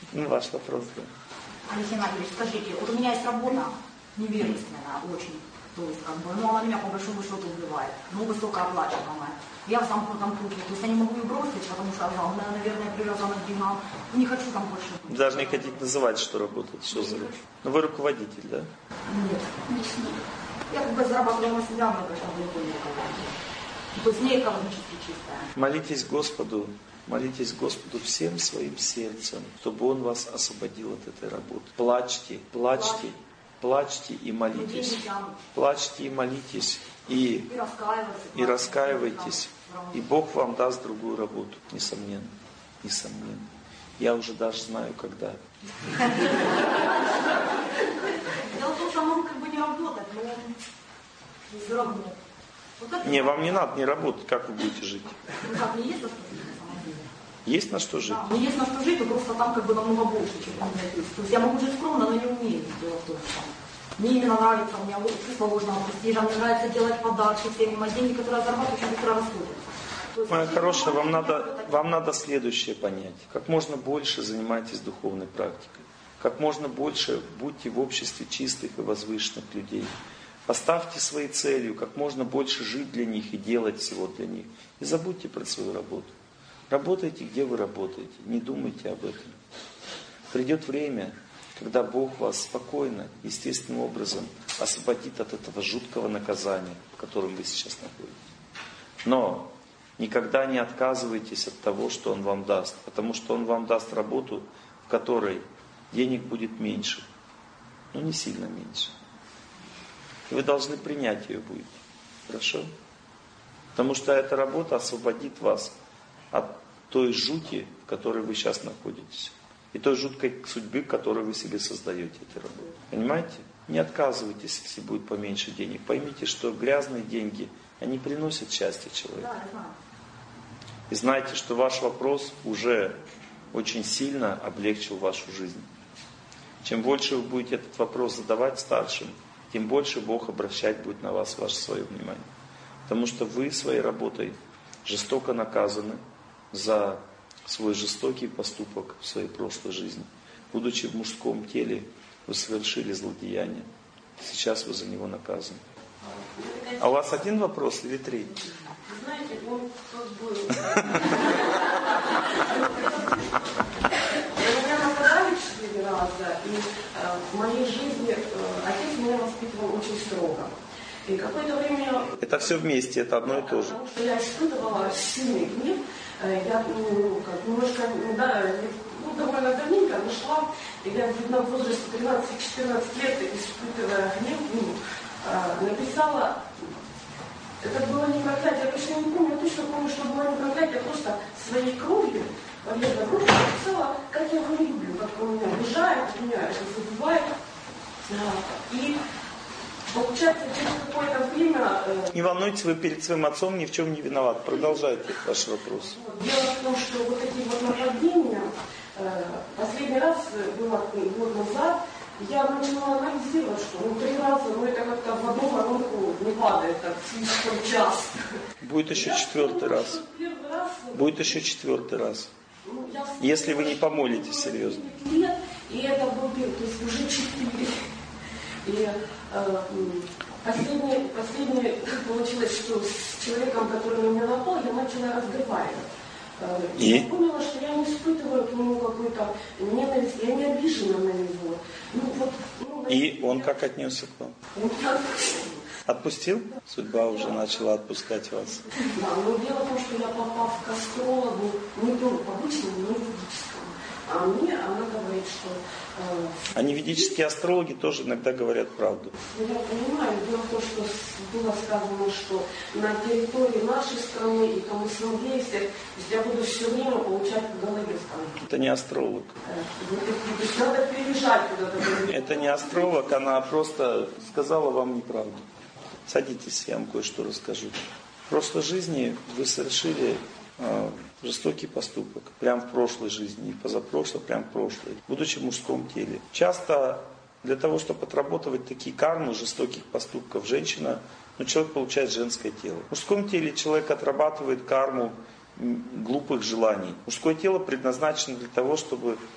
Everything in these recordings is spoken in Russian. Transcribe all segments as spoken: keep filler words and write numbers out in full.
Ну, ваш вопрос, да. Алексей Анатольевич, скажите, вот у меня есть работа невежественная очень, то есть как бы, ну она меня по большому счету убивает, ну высокооплачиваемая. Я в замкнутом круге, то есть я не могу ее бросить, потому что я, наверное, привязана к деньгам, не хочу там больше. Даже не хотите называть, что работает, что за... Ну вы руководитель, да? Нет, не с ней. Я как бы зарабатываю на себя, но это далеко не руководитель. То есть не экономически чистая. Молитесь Господу, молитесь Господу всем своим сердцем, чтобы Он вас освободил от этой работы. Плачьте, плачьте, плачьте и молитесь. Плачьте и молитесь. И, и раскаивайтесь. И раскаивайтесь. И Бог вам даст другую работу, несомненно. Несомненно. Я уже даже знаю, когда. Дело в том, что могу как бы не работать, но все равно. Не, вам не надо не работать, как вы будете жить? Ну как, не есть на что жить на самом деле? Есть на что жить? Да, не есть на что жить, но просто там как бы намного больше, чем у меня есть. То есть я могу жить скромно, но не умею. Дело в том, что мне именно нравится, у меня чувство ложного престижа, мне нравится делать подарки всем, а деньги, которые я зарабатываю, очень быстро расходятся. Моя хорошая, вам надо, вам надо следующее понять. Как можно больше занимайтесь духовной практикой. Как можно больше будьте в обществе чистых и возвышенных людей. Поставьте своей целью как можно больше жить для них и делать всего для них. И забудьте про свою работу. Работайте, где вы работаете. Не думайте об этом. Придет время, когда Бог вас спокойно, естественным образом освободит от этого жуткого наказания, в котором вы сейчас находитесь. Но никогда не отказывайтесь от того, что Он вам даст. Потому что Он вам даст работу, в которой денег будет меньше. Но не сильно меньше. И вы должны принять ее будете. Хорошо? Потому что эта работа освободит вас от той жути, в которой вы сейчас находитесь. И той жуткой судьбы, которую вы себе создаете этой работой. Понимаете? Не отказывайтесь, если будет поменьше денег. Поймите, что грязные деньги, они приносят счастье человеку. И знайте, что ваш вопрос уже очень сильно облегчил вашу жизнь. Чем больше вы будете этот вопрос задавать старшим, тем больше Бог обращать будет на вас ваше свое внимание. Потому что вы своей работой жестоко наказаны за свой жестокий поступок в своей прошлой жизни. Будучи в мужском теле, вы совершили злодеяние. Сейчас вы за него наказаны. А у вас один вопрос или три? Знаете, он как бы... Я, наверное, подали четыре раза, и э, в моей жизни э, отец меня воспитывал очень строго. И какое-то время... Это все вместе, это одно и то же. Потому что я испытывала сильный гнев. Я ну, как, немножко, да, ну, довольно давненько нашла, и я в возрасте тринадцать-четырнадцать лет, испытывая гнев, ну, написала, это было не проклятие, я точно не помню, я точно помню, что было не проклятие, я просто своей кровью, победной кровью написала, как я его не люблю, как он меня обижает, меня это забывает. И получается, через какое-то время... Не волнуйтесь, вы перед своим отцом ни в чем не виноваты. Продолжайте ваш вопрос. Дело в том, что вот эти вот нападения, последний раз было год назад, я начала анализировать, что ну три раза, ну это как-то в одну воронку не падает так слишком часто. Будет еще четвертый раз. Будет еще четвертый раз. Если вы не помолитесь серьезно. Нет, и это был, то есть уже четыре. И э, последнее, последнее получилось, что с человеком, который на меня напал, я начала разговаривать. Э, и? Я поняла, что я не испытываю к нему какой-то ненависть, я не обижена на него. Ну, вот, ну, и он как отнесся к вам? Он отпустил. Отпустил? Да. Судьба уже да. начала отпускать вас. Да, но дело в том, что я попала к астрологу не только обычному, но и ведическому. А мне она говорит, что... Э, Они ведические астрологи тоже иногда говорят правду. Я понимаю, дело в том, что было сказано, что на территории нашей страны и там в Смоленске я буду все время получать по голове. Это не астролог. Э, то есть надо переезжать куда-то. Это не астролог, она просто сказала вам неправду. Садитесь, я вам кое-что расскажу. В прошлой жизни вы совершили э, жестокий поступок. Прямо в прошлой жизни, и позапрошлой, прямо в прошлой. Будучи в мужском теле. Часто для того, чтобы отработать такие кармы жестоких поступков, женщина, ну, человек получает женское тело. В мужском теле человек отрабатывает карму глупых желаний. Мужское тело предназначено для того, чтобы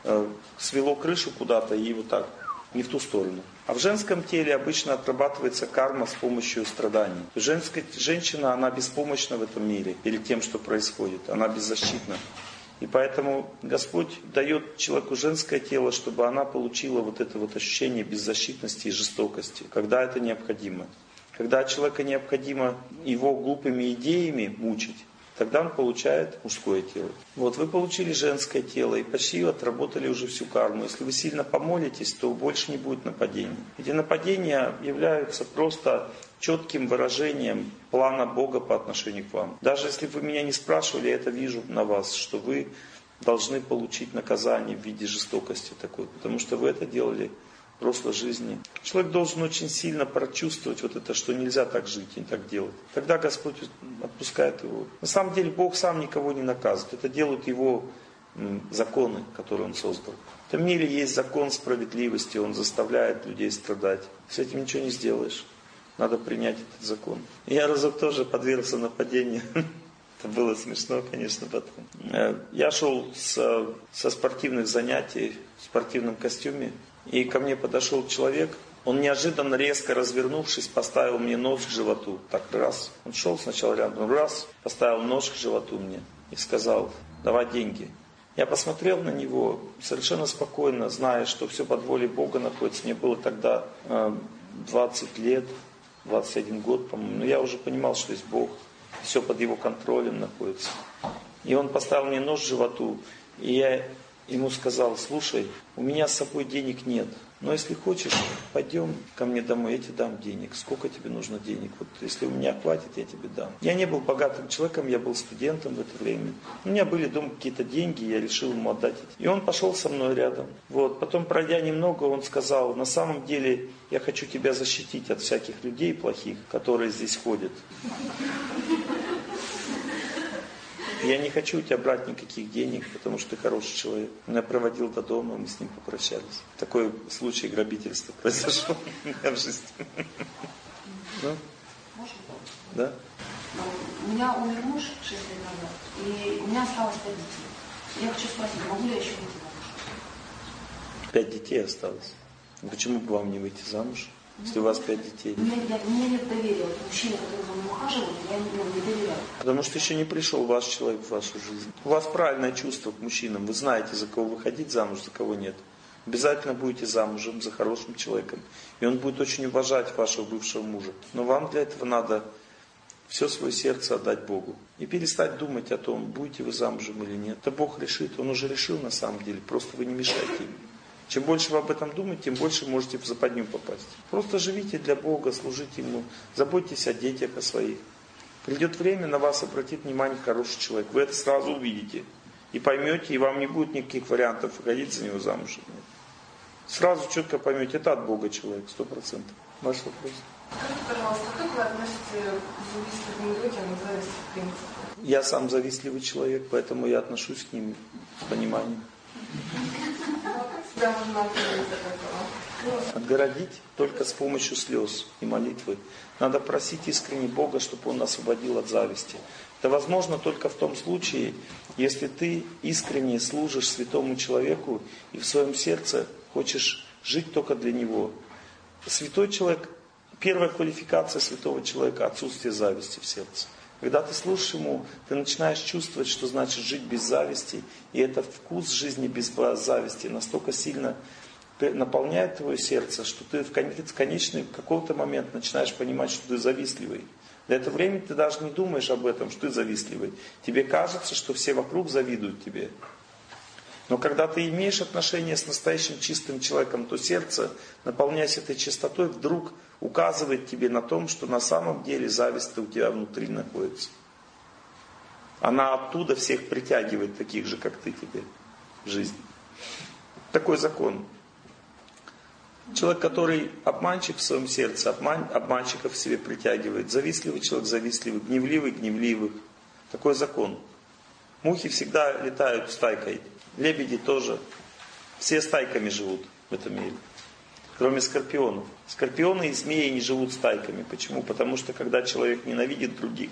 э, свело крышу куда-то и вот так, не в ту сторону. А в женском теле обычно отрабатывается карма с помощью страданий. Женская, женщина, она беспомощна в этом мире перед тем, что происходит. Она беззащитна. И поэтому Господь дает человеку женское тело, чтобы она получила вот это вот ощущение беззащитности и жестокости, когда это необходимо. Когда человека необходимо его глупыми идеями мучить, тогда он получает мужское тело. Вот вы получили женское тело и почти отработали уже всю карму. Если вы сильно помолитесь, то больше не будет нападений. Эти нападения являются просто четким выражением плана Бога по отношению к вам. Даже если вы меня не спрашивали, я это вижу на вас, что вы должны получить наказание в виде жестокости такой, потому что вы это делали в прошлой жизни. Человек должен очень сильно прочувствовать вот это, что нельзя так жить и так делать. Тогда Господь отпускает его. На самом деле Бог сам никого не наказывает. Это делают его законы, которые Он создал. В этом мире есть закон справедливости, он заставляет людей страдать. С этим ничего не сделаешь. Надо принять этот закон. Я разок тоже подвергся нападению. Это было смешно, конечно, потом. Я шел с, со спортивных занятий в спортивном костюме, и ко мне подошел человек. Он неожиданно, резко развернувшись, поставил мне нож к животу. Так, раз. Он шел сначала рядом, раз, поставил нож к животу мне и сказал: давай деньги. Я посмотрел на него совершенно спокойно, зная, что все под волей Бога находится. Мне было тогда двадцать лет, двадцать один год, по-моему. Но я уже понимал, что есть Бог. Все под Его контролем находится. И он поставил мне нож к животу. И я ему сказал: слушай, у меня с собой денег нет. Но если хочешь, пойдем ко мне домой, я тебе дам денег. Сколько тебе нужно денег? Вот если у меня хватит, я тебе дам. Я не был богатым человеком, я был студентом в это время. У меня были дома какие-то деньги, я решил ему отдать эти. И он пошел со мной рядом. Вот. Потом, пройдя немного, он сказал: на самом деле я хочу тебя защитить от всяких людей плохих, которые здесь ходят. Я не хочу у тебя брать никаких денег, потому что ты хороший человек. Он меня проводил до дома, мы с ним попрощались. Такой случай грабительства произошел у меня в жизни. Можно? Да? У меня умер муж шесть лет назад, и у меня осталось пять детей. Я хочу спросить, могу ли я еще выйти замуж? Пять детей осталось. Почему бы вам не выйти замуж, если у вас пять детей? У меня, я, у меня нет доверия. Вот мужчина, который за мной ухаживает, я не, не доверяю. Потому что еще не пришел ваш человек в вашу жизнь. У вас правильное чувство к мужчинам. Вы знаете, за кого выходить замуж, за кого нет. Обязательно будете замужем за хорошим человеком. И он будет очень уважать вашего бывшего мужа. Но вам для этого надо все свое сердце отдать Богу. И перестать думать о том, будете вы замужем или нет. Это Бог решит. Он уже решил на самом деле. Просто вы не мешайте ему. Чем больше вы об этом думаете, тем больше можете в западню попасть. Просто живите для Бога, служите Ему, заботьтесь о детях, о своих. Придет время, на вас обратит внимание хороший человек. Вы это сразу увидите. И поймете, и вам не будет никаких вариантов выходить за него замуж. Сразу четко поймете, это от Бога человек, сто процентов. Ваш вопрос. Скажите, пожалуйста, как вы относитесь к завистливым людям и зависти в принципе? Я сам завистливый человек, поэтому я отношусь к ним с пониманием. Себя можно отделить от этого. Отгородить только с помощью слез и молитвы. Надо просить искренне Бога, чтобы Он освободил от зависти. Это возможно только в том случае, если ты искренне служишь святому человеку и в своем сердце хочешь жить только для Него. Святой человек, первая квалификация святого человека – отсутствие зависти в сердце. Когда ты служишь Ему, ты начинаешь чувствовать, что значит жить без зависти. И этот вкус жизни без зависти настолько сильно наполняет твое сердце, что ты в конечный в какой-то момент начинаешь понимать, что ты завистливый. Для этого времени ты даже не думаешь об этом, что ты завистливый. Тебе кажется, что все вокруг завидуют тебе. Но когда ты имеешь отношение с настоящим чистым человеком, то сердце, наполняясь этой чистотой, вдруг указывает тебе на том, что на самом деле зависть-то у тебя внутри находится. Она оттуда всех притягивает, таких же, как ты теперь, в жизнь. Такой закон. Человек, который обманщик в своем сердце, обман, обманщиков в себе притягивает. Завистливый человек завистливый, гневливый гневливых. Такой закон. Мухи всегда летают стайкой. Лебеди тоже. Все стайками живут в этом мире. Кроме скорпионов. Скорпионы и змеи не живут стайками. Почему? Потому что когда человек ненавидит других,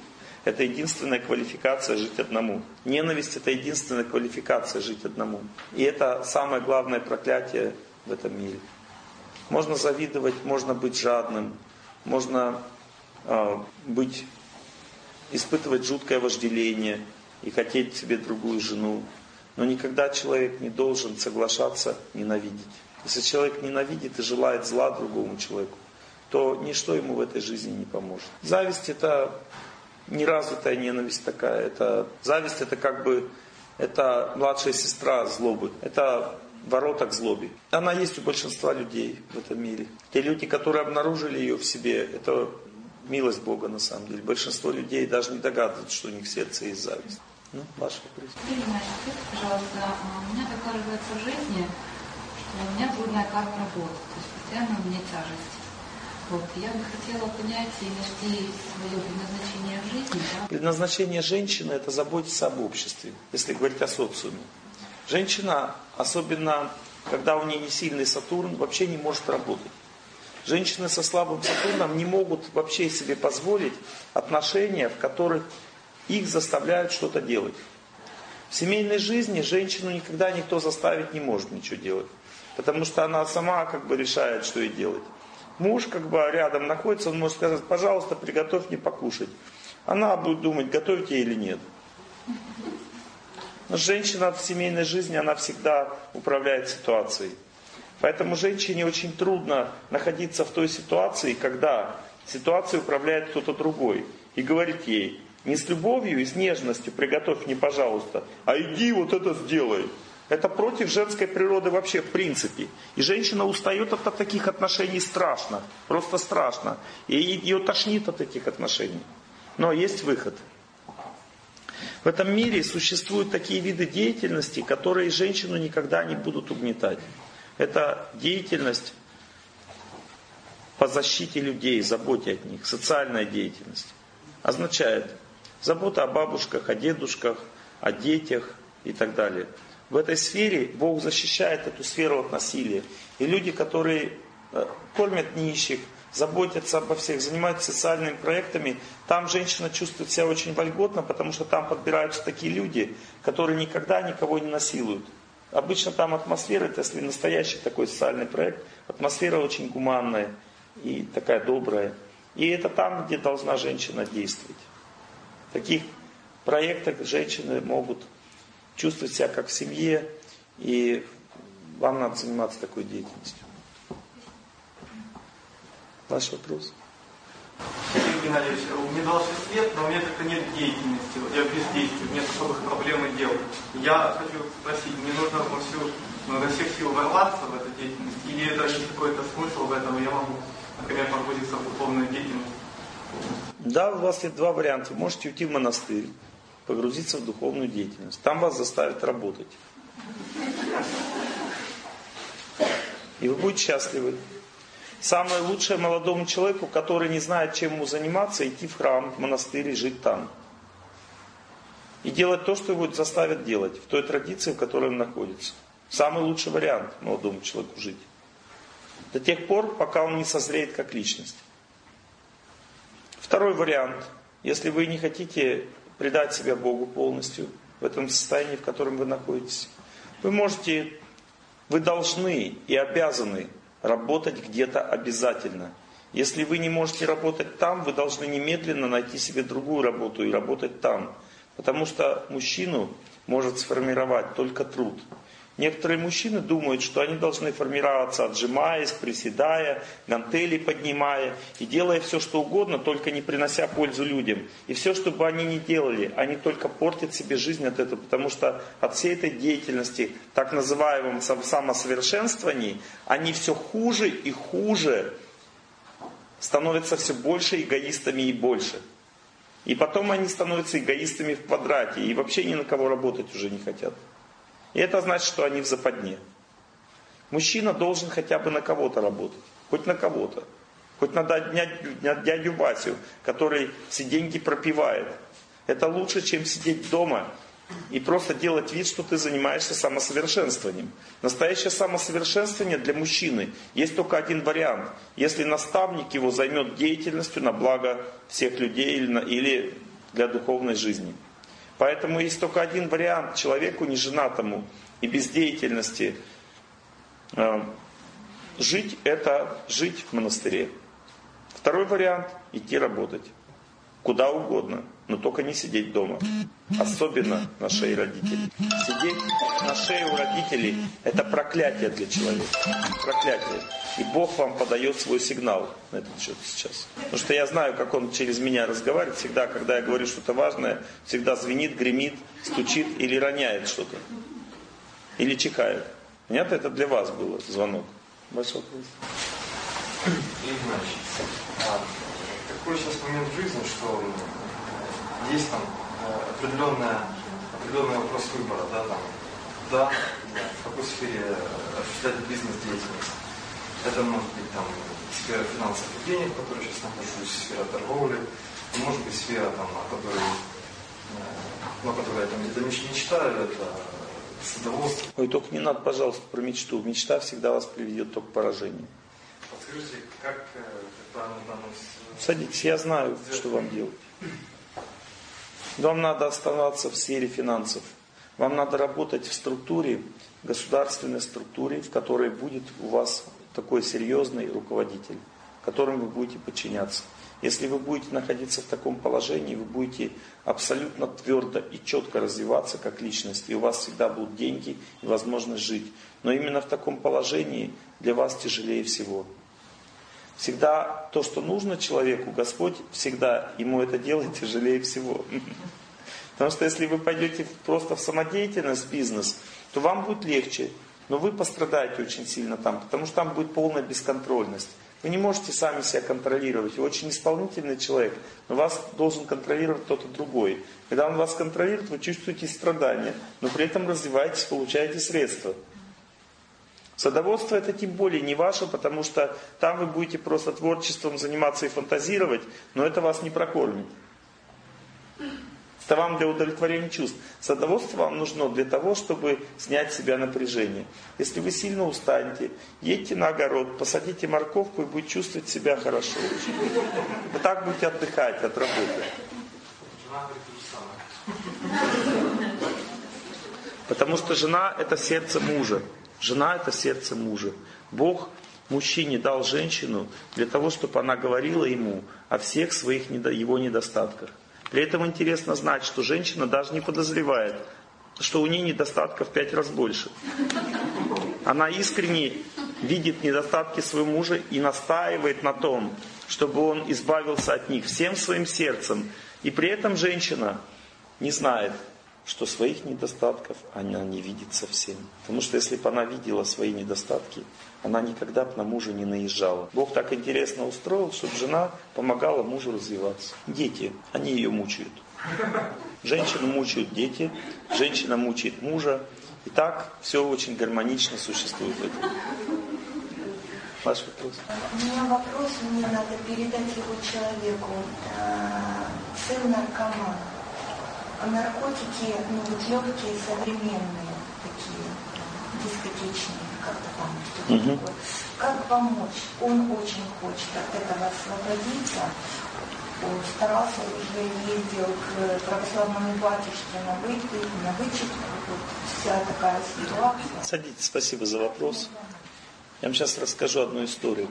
Это единственная квалификация жить одному. Ненависть – это единственная квалификация жить одному. И это самое главное проклятие в этом мире. Можно завидовать, можно быть жадным, можно э, быть, испытывать жуткое вожделение и хотеть себе другую жену. Но никогда человек не должен соглашаться ненавидеть. Если человек ненавидит и желает зла другому человеку, то ничто ему в этой жизни не поможет. Зависть – это неразвитая ненависть такая. Это, зависть – это как бы это младшая сестра злобы. Это ворота к злобе. Она есть у большинства людей в этом мире. Те люди, которые обнаружили ее в себе, это милость Бога на самом деле. Большинство людей даже не догадываются, что у них в сердце есть зависть. Ну, ваш вопрос. Скажите, пожалуйста, у меня так кажется в жизни, что у меня трудная карма работы, то есть постоянно у меня тяжесть. Вот. Я бы хотела понять и найти свое предназначение в жизни. Да? Предназначение женщины – это заботиться об обществе, если говорить о социуме. Женщина, особенно когда у нее не сильный Сатурн, вообще не может работать. Женщины со слабым Сатурном не могут вообще себе позволить отношения, в которых их заставляют что-то делать. В семейной жизни женщину никогда никто заставить не может ничего делать. Потому что она сама как бы решает, что ей делать. Муж как бы рядом находится, он может сказать: пожалуйста, приготовь мне покушать. Она будет думать, готовить ей или нет. Но женщина в семейной жизни, она всегда управляет ситуацией. Поэтому женщине очень трудно находиться в той ситуации, когда ситуацией управляет кто-то другой. И говорит ей: не с любовью и с нежностью приготовь мне, пожалуйста, а иди вот это сделай. Это против женской природы вообще в принципе. И женщина устает от таких отношений страшно. Просто страшно. И ее тошнит от этих отношений. Но есть выход. В этом мире существуют такие виды деятельности, которые женщину никогда не будут угнетать. Это деятельность по защите людей, заботе от них. Социальная деятельность. Означает забота о бабушках, о дедушках, о детях и так далее. В этой сфере Бог защищает эту сферу от насилия. И люди, которые кормят нищих, заботятся обо всех, занимаются социальными проектами, там женщина чувствует себя очень вольготно, потому что там подбираются такие люди, которые никогда никого не насилуют. Обычно там атмосфера, это если настоящий такой социальный проект, атмосфера очень гуманная и такая добрая. И это там, где должна женщина действовать. В таких проектах женщины могут чувствовать себя как в семье, и вам надо заниматься такой деятельностью. Ваш вопрос? Сергей Геннадьевич, мне дался свет, но у меня как-то нет деятельности, я бездействую, нет особых проблем и дел. Я хочу спросить, мне нужно всю, ну, до всех сил ворваться в эту деятельность, или это есть какой-то смысл в этом, и я могу, например, погрузиться в духовную деятельность? Да, у вас есть два варианта. Вы можете уйти в монастырь, погрузиться в духовную деятельность. Там вас заставят работать. И вы будете счастливы. Самое лучшее молодому человеку, который не знает, чем ему заниматься, идти в храм, в монастырь и жить там. И делать то, что его заставят делать, в той традиции, в которой он находится. Самый лучший вариант молодому человеку жить. До тех пор, пока он не созреет как личность. Второй вариант. Если вы не хотите предать себя Богу полностью, в этом состоянии, в котором вы находитесь, вы можете, вы должны и обязаны работать где-то обязательно. Если вы не можете работать там, вы должны немедленно найти себе другую работу и работать там. Потому что мужчину может сформировать только труд. Некоторые мужчины думают, что они должны формироваться, отжимаясь, приседая, гантели поднимая и делая все, что угодно, только не принося пользу людям. И все, что бы они ни делали, они только портят себе жизнь от этого, потому что от всей этой деятельности, так называемом самосовершенствовании, они все хуже и хуже становятся все больше эгоистами и больше. И потом они становятся эгоистами в квадрате и вообще ни на кого работать уже не хотят. И это значит, что они в западне. Мужчина должен хотя бы на кого-то работать. Хоть на кого-то. Хоть на дядю Васю, который все деньги пропивает. Это лучше, чем сидеть дома и просто делать вид, что ты занимаешься самосовершенствованием. Настоящее самосовершенствование для мужчины есть только один вариант. Если наставник его займет деятельностью на благо всех людей или, или для духовной жизни. Поэтому есть только один вариант человеку неженатому и без деятельности э, жить, это жить в монастыре. Второй вариант – идти работать. Куда угодно, но только не сидеть дома. Особенно на шее родителей. Сидеть на шее у родителей – это проклятие для человека. Проклятие. И Бог вам подает свой сигнал на этот счет сейчас. Потому что я знаю, как Он через меня разговаривает. Всегда, когда я говорю что-то важное, всегда звенит, гремит, стучит или роняет что-то. Или чихает. Понятно? Это для вас было звонок. Большой вопрос. Игнатий, а такой сейчас момент в жизни, что есть там определенная, определенный вопрос выбора, да, там, да, в какой сфере осуществлять бизнес-деятельность. Это может быть там сфера финансов и денег, в которой сейчас нахожусь, сфера торговли, может быть сфера, там, о которой, ну, о которой я там это мечтаю, это садоводство. Ой, только не надо, пожалуйста, про мечту. Мечта всегда вас приведет только к поражению. Подскажите, как, как правильно в данном... Садитесь, я знаю, что вам делать. Вам надо оставаться в сфере финансов. Вам надо работать в структуре, государственной структуре, в которой будет у вас такой серьезный руководитель, которому вы будете подчиняться. Если вы будете находиться в таком положении, вы будете абсолютно твердо и четко развиваться как личность, и у вас всегда будут деньги и возможность жить. Но именно в таком положении для вас тяжелее всего. Всегда то, что нужно человеку, Господь всегда ему это делает тяжелее всего. Потому что если вы пойдете просто в самодеятельность, в бизнес, то вам будет легче, но вы пострадаете очень сильно там, потому что там будет полная бесконтрольность. Вы не можете сами себя контролировать. Вы очень исполнительный человек, но вас должен контролировать кто-то другой. Когда он вас контролирует, вы чувствуете страдания, но при этом развиваетесь, получаете средства. Садоводство это тем более не ваше, потому что там вы будете просто творчеством заниматься и фантазировать, но это вас не прокормит. Это вам для удовлетворения чувств. Садоводство вам нужно для того, чтобы снять с себя напряжение. Если вы сильно устанете, едьте на огород, посадите морковку и будете чувствовать себя хорошо. Вы так будете отдыхать от работы. Потому что жена это сердце мужа. Жена это сердце мужа. Бог мужчине дал женщину для того, чтобы она говорила ему о всех своих его недостатках. При этом интересно знать, что женщина даже не подозревает, что у нее недостатков в пять раз больше. Она искренне видит недостатки своего мужа и настаивает на том, чтобы он избавился от них всем своим сердцем. И при этом женщина не знает, что своих недостатков она не видит совсем. Потому что если бы она видела свои недостатки, она никогда бы на мужа не наезжала. Бог так интересно устроил, чтобы жена помогала мужу развиваться. Дети, они ее мучают. Женщину мучают дети, женщина мучает мужа. И так все очень гармонично существует. Ваш вопрос? У меня вопрос, мне надо передать его человеку. Сын наркоман. Наркотики, ну вот легкие, современные, такие, дискотечные, как-то там что-то угу. такое. Как помочь? Он очень хочет от этого освободиться. Он старался, уже ездил к православному батюшке на вычет, на вычет, вот вся такая ситуация. Садитесь, спасибо за вопрос. Я вам сейчас расскажу одну историю.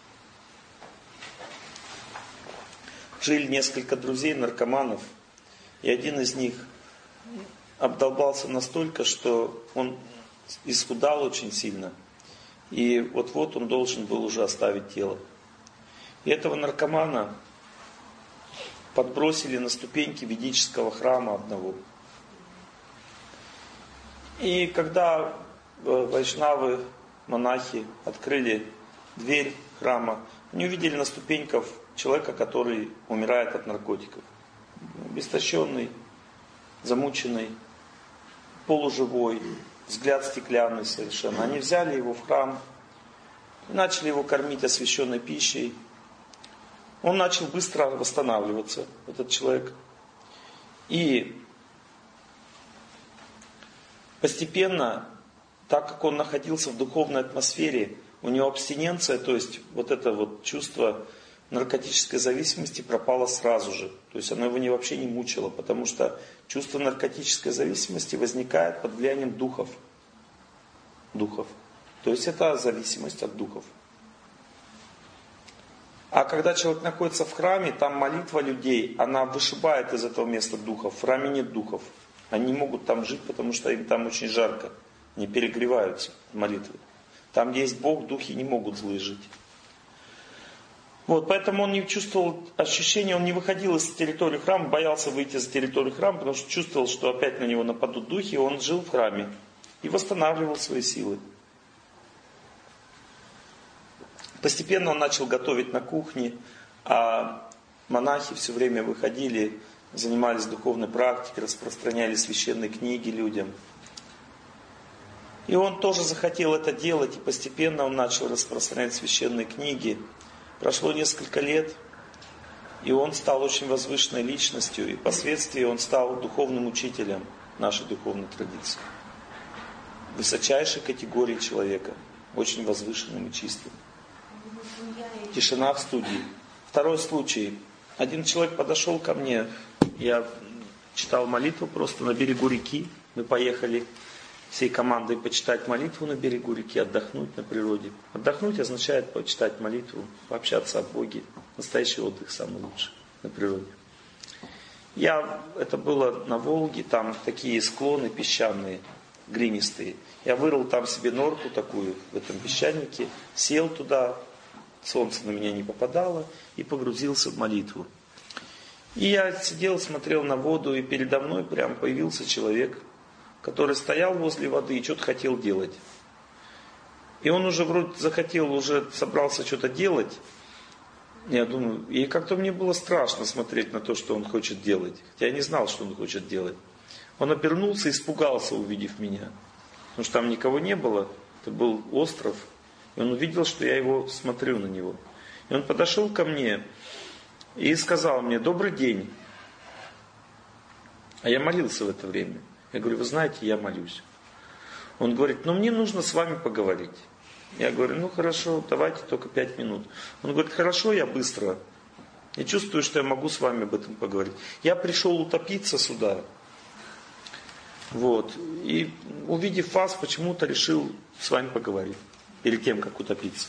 Жили несколько друзей наркоманов. И один из них обдолбался настолько, что он исхудал очень сильно. И вот-вот он должен был уже оставить тело. И этого наркомана подбросили на ступеньки ведического храма одного. И когда вайшнавы, монахи открыли дверь храма, они увидели на ступеньках человека, который умирает от наркотиков. Истощенный, замученный, полуживой, взгляд стеклянный совершенно. Они взяли его в храм и начали его кормить освященной пищей. Он начал быстро восстанавливаться, этот человек. И постепенно, так как он находился в духовной атмосфере, у него абстиненция, то есть вот это вот чувство наркотической зависимости пропало сразу же. То есть оно его не, вообще не мучило, потому что чувство наркотической зависимости возникает под влиянием духов. Духов. То есть это зависимость от духов. А когда человек находится в храме, там молитва людей, она вышибает из этого места духов. В храме нет духов. Они не могут там жить, потому что им там очень жарко. Они перегреваются молитвы. Там, где есть Бог, духи не могут злые жить. Вот, поэтому он не чувствовал ощущения, он не выходил из территории храма, боялся выйти за территорию храма, потому что чувствовал, что опять на него нападут духи, и он жил в храме и восстанавливал свои силы. Постепенно он начал готовить на кухне, а монахи все время выходили, занимались духовной практикой, распространяли священные книги людям. И он тоже захотел это делать, и постепенно он начал распространять священные книги. Прошло несколько лет, и он стал очень возвышенной личностью, и впоследствии он стал духовным учителем нашей духовной традиции. Высочайшей категории человека, очень возвышенным и чистым. Тишина в студии. Второй случай. Один человек подошел ко мне, я читал молитву просто на берегу реки. Мы поехали всей командой почитать молитву на берегу реки, отдохнуть на природе. Отдохнуть означает почитать молитву, пообщаться о Боге. Настоящий отдых самый лучший на природе. Я, это было на Волге, там такие склоны песчаные, глинистые. Я вырыл там себе норку такую в этом песчанике, сел туда, солнце на меня не попадало, и погрузился в молитву. И я сидел, смотрел на воду, и передо мной прям появился человек, который стоял возле воды и что-то хотел делать. И он уже вроде захотел, уже собрался что-то делать. Я думаю, и как-то мне было страшно смотреть на то, что он хочет делать. Хотя я не знал, что он хочет делать. Он обернулся и испугался, увидев меня. Потому что там никого не было. Это был остров. И он увидел, что я его смотрю на него. И он подошел ко мне и сказал мне: «Добрый день». А я молился в это время. Я говорю: «Вы знаете, я молюсь». Он говорит: «Ну мне нужно с вами поговорить». Я говорю: «Ну хорошо, давайте только пять минут». Он говорит: «Хорошо, я быстро. Я чувствую, что я могу с вами об этом поговорить. Я пришел утопиться сюда. Вот. И увидев вас, почему-то решил с вами поговорить. Перед тем, как утопиться».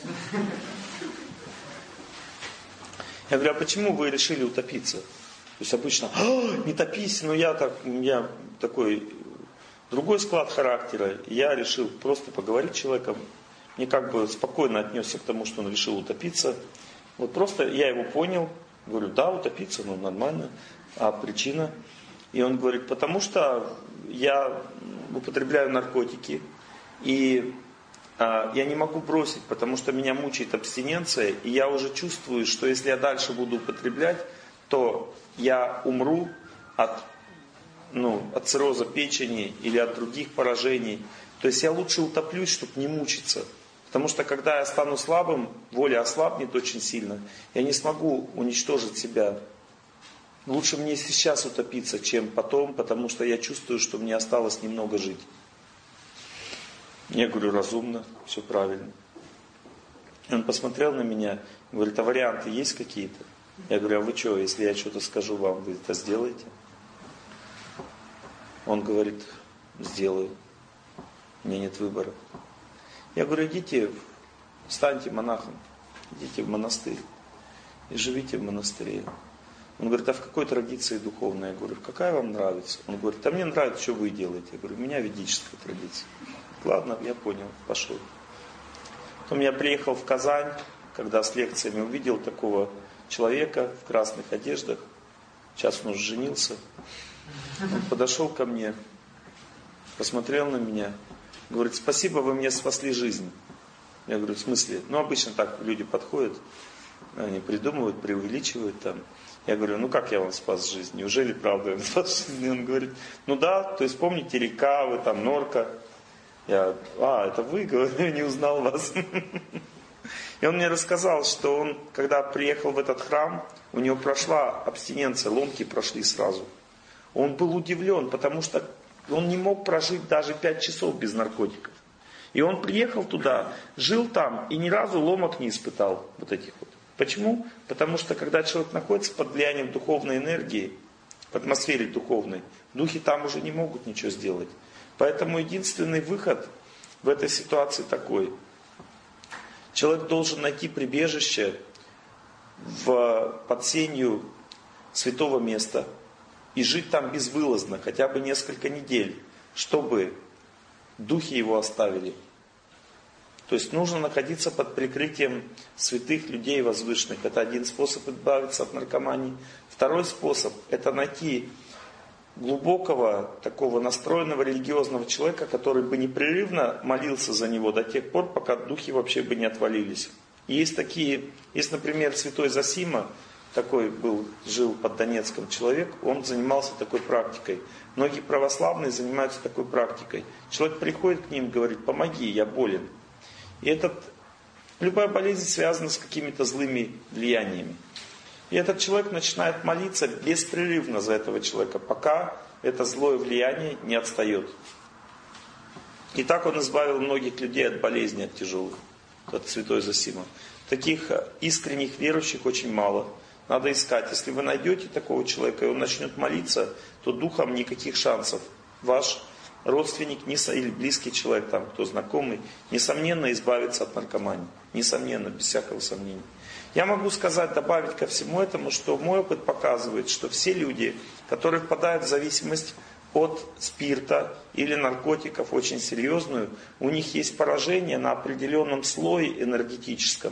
Я говорю: «А почему вы решили утопиться?» То есть обычно: «Не топись», но я, так, у меня такой другой склад характера. Я решил просто поговорить с человеком. Не как бы спокойно отнесся к тому, что он решил утопиться. Вот просто я его понял. Говорю: «Да, утопиться, ну нормально. А причина?» И он говорит: «Потому что я употребляю наркотики. И а, я не могу бросить, потому что меня мучает абстиненция. И я уже чувствую, что если я дальше буду употреблять, то я умру от, ну, от цирроза печени или от других поражений. То есть я лучше утоплюсь, чтобы не мучиться. Потому что когда я стану слабым, воля ослабнет очень сильно. Я не смогу уничтожить себя. Лучше мне сейчас утопиться, чем потом, потому что я чувствую, что мне осталось немного жить». Я говорю: «Разумно, все правильно». И он посмотрел на меня, говорит: «А варианты есть какие-то?» Я говорю: «А вы что, если я что-то скажу вам, вы это сделаете?» Он говорит: «Сделаю. У меня нет выбора». Я говорю: «Идите, станьте монахом, идите в монастырь и живите в монастыре». Он говорит: «А в какой традиции духовной?» Я говорю: «Какая вам нравится?» Он говорит: «А мне нравится, что вы делаете». Я говорю: «У меня ведическая традиция». Ладно, я понял, пошел. Потом я приехал в Казань, когда с лекциями увидел такого человека в красных одеждах. Сейчас он уже женился. Он подошел ко мне, посмотрел на меня, говорит: «Спасибо, вы мне спасли жизнь». Я говорю: «В смысле?» Ну, обычно так люди подходят, они придумывают, преувеличивают там. Я говорю: «Ну, как я вам спас жизнь? Неужели правда я спас жизнь?» И он говорит: «Ну да, то есть помните река, вы там норка». Я: «А, это вы?» Говорю: «Не узнал вас». И он мне рассказал, что он, когда приехал в этот храм, у него прошла абстиненция, ломки прошли сразу. Он был удивлен, потому что он не мог прожить даже пять часов без наркотиков. И он приехал туда, жил там и ни разу ломок не испытал, вот этих вот. Почему? Потому что когда человек находится под влиянием духовной энергии, в атмосфере духовной, духи там уже не могут ничего сделать. Поэтому единственный выход в этой ситуации такой. Человек должен найти прибежище в, под сенью святого места и жить там безвылазно, хотя бы несколько недель, чтобы духи его оставили. То есть нужно находиться под прикрытием святых людей возвышенных. Это один способ избавиться от наркомании. Второй способ – это найти глубокого, такого настроенного религиозного человека, который бы непрерывно молился за него до тех пор, пока духи вообще бы не отвалились. И есть такие, есть, например, святой Зосима, такой был, жил под Донецком человек, он занимался такой практикой. Многие православные занимаются такой практикой. Человек приходит к ним и говорит: помоги, я болен. И этот, любая болезнь связана с какими-то злыми влияниями. И этот человек начинает молиться беспрерывно за этого человека, пока это злое влияние не отстает. И так он избавил многих людей от болезней, от тяжелых. Этот святой Зосима. Таких искренних верующих очень мало. Надо искать. Если вы найдете такого человека, и он начнет молиться, то духом никаких шансов. Ваш родственник или близкий человек, там, кто знакомый, несомненно избавится от наркомании. Несомненно, без всякого сомнения. Я могу сказать, добавить ко всему этому, что мой опыт показывает, что все люди, которые впадают в зависимость от спирта или наркотиков очень серьезную, у них есть поражение на определенном слое энергетическом.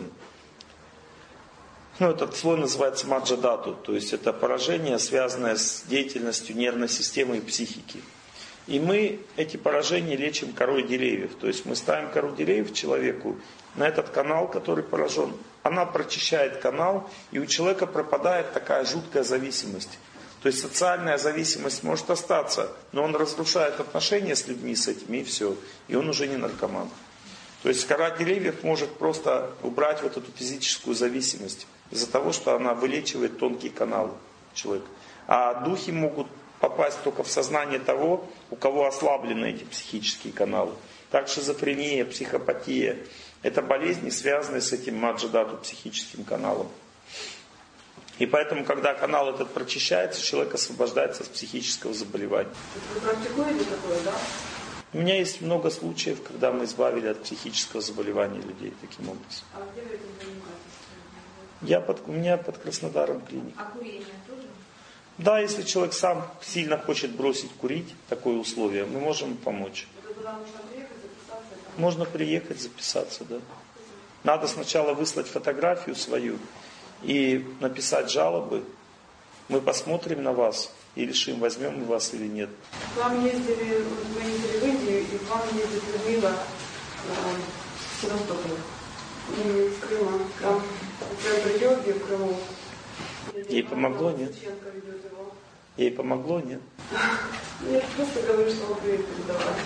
Ну, этот слой называется маджадату, то есть это поражение, связанное с деятельностью нервной системы и психики. И мы эти поражения лечим корой деревьев. То есть мы ставим кору деревьев человеку на этот канал, который поражен. Она прочищает канал, и у человека пропадает такая жуткая зависимость. То есть социальная зависимость может остаться, но он разрушает отношения с людьми, с этими, и все. И он уже не наркоман. То есть кора деревьев может просто убрать вот эту физическую зависимость из-за того, что она вылечивает тонкие каналы человека. А духи могут попасть только в сознание того, у кого ослаблены эти психические каналы. Так шизофрения, психопатия – это болезни, связанные с этим маджадату, психическим каналом. И поэтому, когда канал этот прочищается, человек освобождается от психического заболевания. Вы практикуете такое, да? У меня есть много случаев, когда мы избавили от психического заболевания людей таким образом. А где вы этим занимаетесь? Я под, у меня под Краснодаром клиника. А курение тоже? Да, если человек сам сильно хочет бросить курить, такое условие, мы можем помочь. Это туда нужно приехать, записаться? Там? Можно приехать, записаться, да. Надо сначала выслать фотографию свою и написать жалобы. Мы посмотрим на вас и решим, возьмем мы вас или нет. К вам ездили, мы ездили в Индию, и к вам ездит Людмила э, в Севастополе. И из Крыма. Там центр йоги в Крыму. Ей помогло, нет? Ей помогло, нет? Я просто говорю, что вы привет передавали.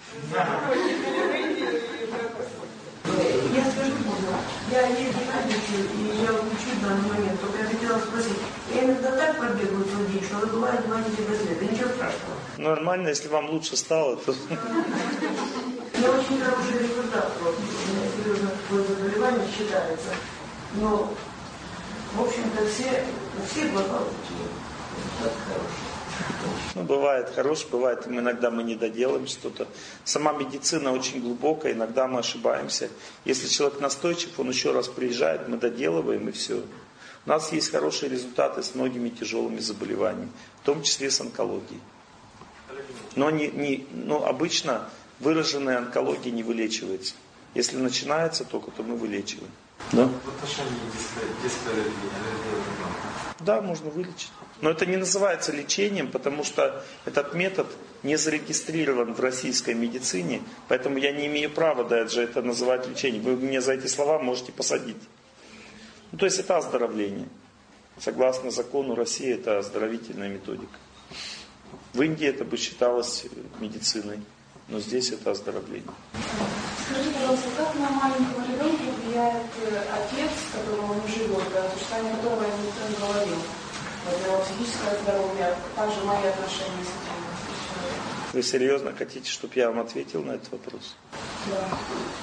Я скажу, я езжу на дачу, и я учу в данный момент. Только я хотела спросить, я иногда так побегаю целый день, что забываю два недели без лета. Ничего страшного. Нормально, если вам лучше стало, то... Я очень хороший результат просто. У меня серьезно такое заболевание считается. Но, в общем-то, все, все глаза такие. Результат хороший. Ну, бывает хорош, бывает иногда мы не доделаем что-то. Сама медицина очень глубокая, иногда мы ошибаемся. Если человек настойчив, он еще раз приезжает, мы доделываем и все. У нас есть хорошие результаты с многими тяжелыми заболеваниями, в том числе с онкологией. Но, не, не, но обычно выраженная онкология не вылечивается. Если начинается только, то мы вылечиваем. Да? В отношении дисплея. Да, можно вылечить. Но это не называется лечением, потому что этот метод не зарегистрирован в российской медицине, поэтому я не имею права даже это называть лечением. Вы меня за эти слова можете посадить. Ну, то есть это оздоровление. Согласно закону России, это оздоровительная методика. В Индии это бы считалось медициной, но здесь это оздоровление. Скажите, пожалуйста, как на маленького ребенка влияет отец, с которым он живет, о существовании которого ему никто не говорил? Вот его психическое здоровье, также мои отношения с этим человеком. Вы серьезно хотите, чтобы я вам ответил на этот вопрос? Да.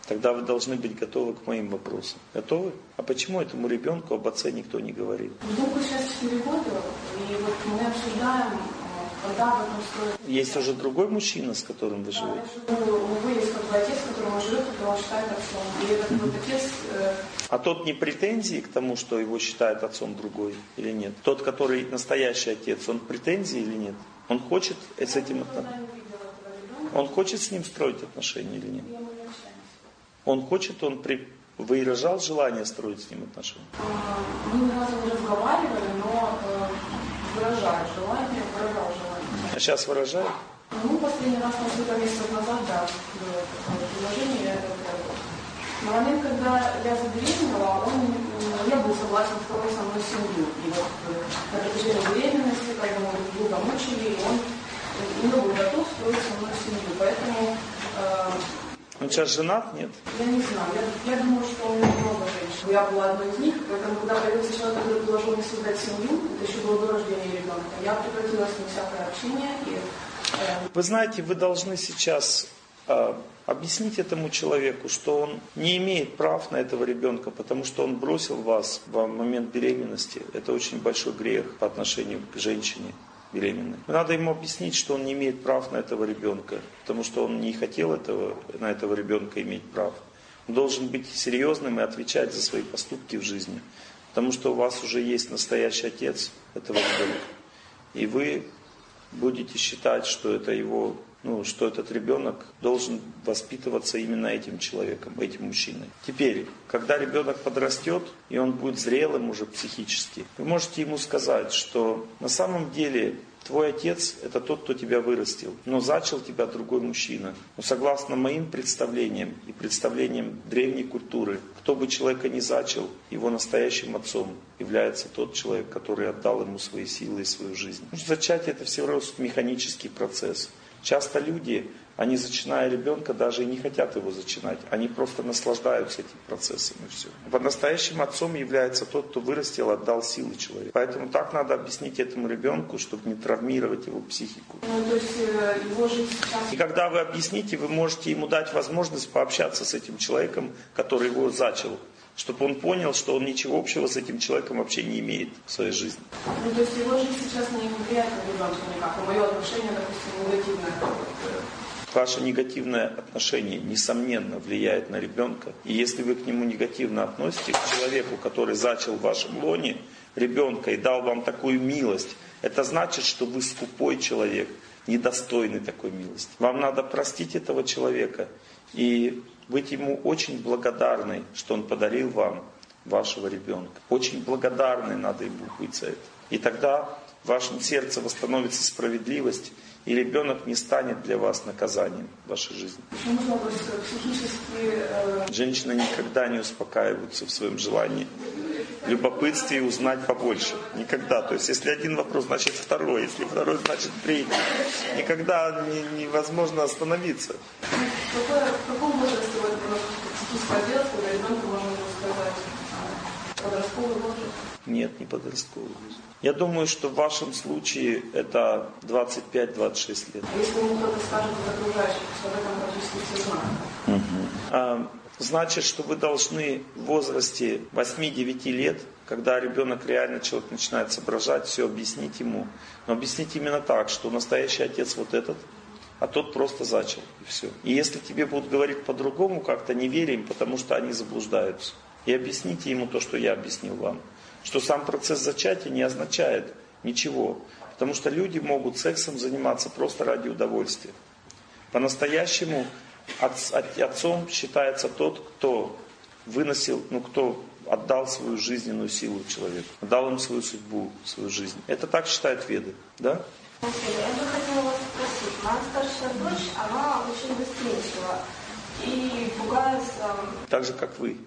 Тогда вы должны быть готовы к моим вопросам. Готовы? А почему этому ребенку об отце никто не говорит? Ребенку сейчас четыре года, и вот мы обсуждаем, когда об этом стоит. Есть уже другой мужчина, с которым вы Да, живете? я живу, у него есть как бы отец, с которым он живет, которого он считает отцом. И этот вот отец... Э... А тот не претензии к тому, что его считает отцом другой или нет? Тот, который настоящий отец, он претензии или нет? Он хочет с этим отношения? Он хочет с ним строить отношения или нет? Он хочет, он при... выражал желание строить с ним отношения? Мы ни разу не разговаривали, но э, выражает желание, выражал желание. А сейчас выражает? Ну, последний раз, несколько месяцев назад, да, было такое предложение, я это делала. На момент, когда я забеременела, он не был согласен строить со мной семью. И вот на протяжении беременности, когда мы друг друга мучили, он не был готов строить со мной семью. Поэтому... Э, Он сейчас женат, нет? Я не знаю. Я, я думаю, что у него много женщин. Я была одной из них, поэтому, когда появился человек, который предложил мне создать семью, это еще было до рождения ребенка, я прекратила с ним всякое общение. И, э... Вы знаете, вы должны сейчас э, объяснить этому человеку, что он не имеет прав на этого ребенка, потому что он бросил вас в момент беременности. Это очень большой грех по отношению к женщине беременной. Надо ему объяснить, что он не имеет прав на этого ребенка, потому что он не хотел этого, на этого ребенка иметь прав. Он должен быть серьезным и отвечать за свои поступки в жизни, потому что у вас уже есть настоящий отец этого ребенка. И вы будете считать, что это его, ну, что этот ребенок должен воспитываться именно этим человеком, этим мужчиной. Теперь, когда ребенок подрастет, и он будет зрелым уже психически, вы можете ему сказать, что на самом деле твой отец это тот, кто тебя вырастил, но зачал тебя другой мужчина. Но согласно моим представлениям и представлениям древней культуры, кто бы человека ни зачал, его настоящим отцом является тот человек, который отдал ему свои силы и свою жизнь. Потому что зачатие это всего лишь механический процесс. Часто люди, они зачиная ребенка, даже и не хотят его зачинать. Они просто наслаждаются этим процессом и все. По-настоящему отцом является тот, кто вырастил, отдал силы человеку. Поэтому так надо объяснить этому ребенку, чтобы не травмировать его психику. Ну, то есть его жизнь сейчас... И когда вы объясните, вы можете ему дать возможность пообщаться с этим человеком, который его зачал, чтобы он понял, что он ничего общего с этим человеком вообще не имеет в своей жизни. Ну, то есть его жизнь сейчас не влияет на ребенка никак, а мое отношение, допустим, негативное. Ваше негативное отношение, несомненно, влияет на ребенка. И если вы к нему негативно относитесь, к человеку, который зачал в вашем лоне ребенка и дал вам такую милость, это значит, что вы скупой человек, недостойный такой милости. Вам надо простить этого человека и быть ему очень благодарной, что он подарил вам вашего ребенка. Очень благодарной надо ему быть за это. И тогда в вашем сердце восстановится справедливость, и ребенок не станет для вас наказанием в вашей жизни. Почему психически... Женщины никогда не успокаиваются в своем желании, в любопытстве узнать побольше. Никогда. То есть, если один вопрос, значит второй. Если второй, значит третий. Никогда не, невозможно остановиться. В каком возрасте вы это психическое дело, когда ребенку можно сказать подростковый возраст? Нет, не подростковый возраст. Я думаю, что в вашем случае это двадцать пять - двадцать шесть лет. А если ему кто-то скажет из окружающих, что об этом практически все знают? Угу. А, значит, что вы должны в возрасте восьми-девяти лет, когда ребенок реально человек начинает соображать, все объяснить ему. Но объяснить именно так, что настоящий отец вот этот, а тот просто зачал, и все. И если тебе будут говорить по-другому, как-то не верь им, потому что они заблуждаются. И объясните ему то, что я объяснил вам. Что сам процесс зачатия не означает ничего. Потому что люди могут сексом заниматься просто ради удовольствия. По-настоящему от, от, отцом считается тот, кто выносил, ну кто отдал свою жизненную силу человеку. Отдал им свою судьбу, свою жизнь. Это так считают веды. Да? Я бы хотела вас спросить. Моя старшая дочь, она очень восприимчива и пугается... Так же, как вы.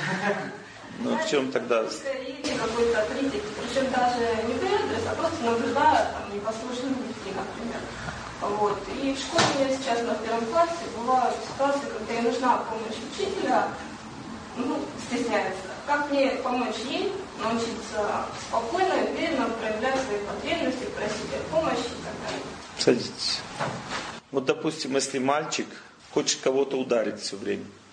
Ну, в чем тогда? Или какой-то критик, причем даже не предрез, а просто наблюдая там, непослушных детей, например. Вот. И в школе я сейчас на первом классе бывают ситуации, когда ей нужна помощь учителя, ну, стесняется. Как мне помочь ей научиться спокойно и уверенно проявлять свои потребности, просить о помощи и так далее? Садитесь. Вот, допустим, если мальчик хочет кого-то ударить все время,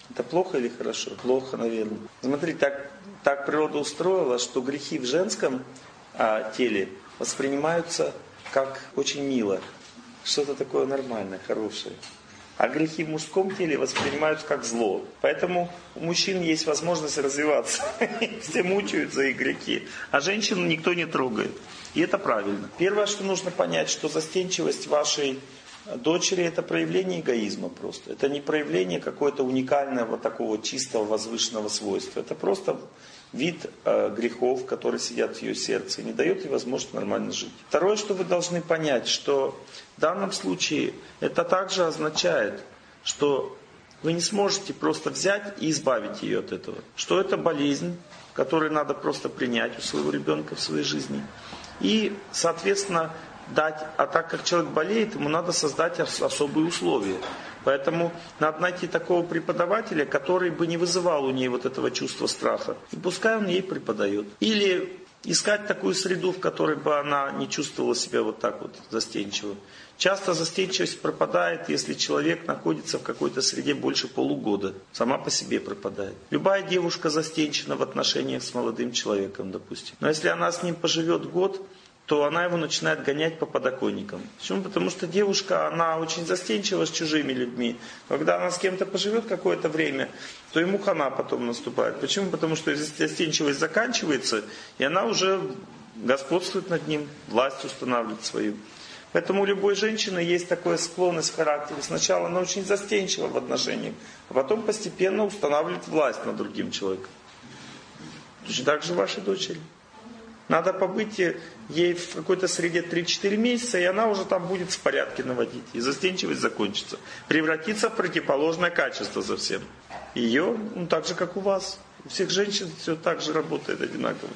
Это плохо или хорошо? Плохо, наверное. Смотри, так, так природа устроила, что грехи в женском а, теле воспринимаются как очень мило. Что-то такое нормальное, хорошее. А грехи в мужском теле воспринимаются как зло. Поэтому у мужчин есть возможность развиваться. Все мучаются их грехи. А женщину никто не трогает. И это правильно. Первое, что нужно понять, что застенчивость вашей дочери — это проявление эгоизма просто. Это не проявление какого-то уникального, такого чистого, возвышенного свойства. Это просто вид э, грехов, которые сидят в ее сердце и не дает ей возможность нормально жить. Второе, что вы должны понять, что в данном случае это также означает, что вы не сможете просто взять и избавить ее от этого. Что это болезнь, которую надо просто принять у своего ребенка в своей жизни. И, соответственно, дать, а так как человек болеет, ему надо создать особые условия. Поэтому надо найти такого преподавателя, который бы не вызывал у ней вот этого чувства страха. И пускай он ей преподает. Или искать такую среду, в которой бы она не чувствовала себя вот так вот застенчиво. Часто застенчивость пропадает, если человек находится в какой-то среде больше полугода. Сама по себе пропадает. Любая девушка застенчена в отношениях с молодым человеком, допустим. Но если она с ним поживет год, то она его начинает гонять по подоконникам. Почему? Потому что девушка, она очень застенчива с чужими людьми. Когда она с кем-то поживет какое-то время, то ему хана потом наступает. Почему? Потому что застенчивость заканчивается, и она уже господствует над ним, власть устанавливает свою. Поэтому у любой женщины есть такая склонность в характере. Сначала она очень застенчива в отношениях, а потом постепенно устанавливает власть над другим человеком. Точно так же вашей дочери. Надо побыть ей в какой-то среде три-четыре месяца, и она уже там будет в порядке наводить. И застенчивость закончится. Превратится в противоположное качество совсем. Ее, ну так же, как у вас. У всех женщин все так же работает одинаково.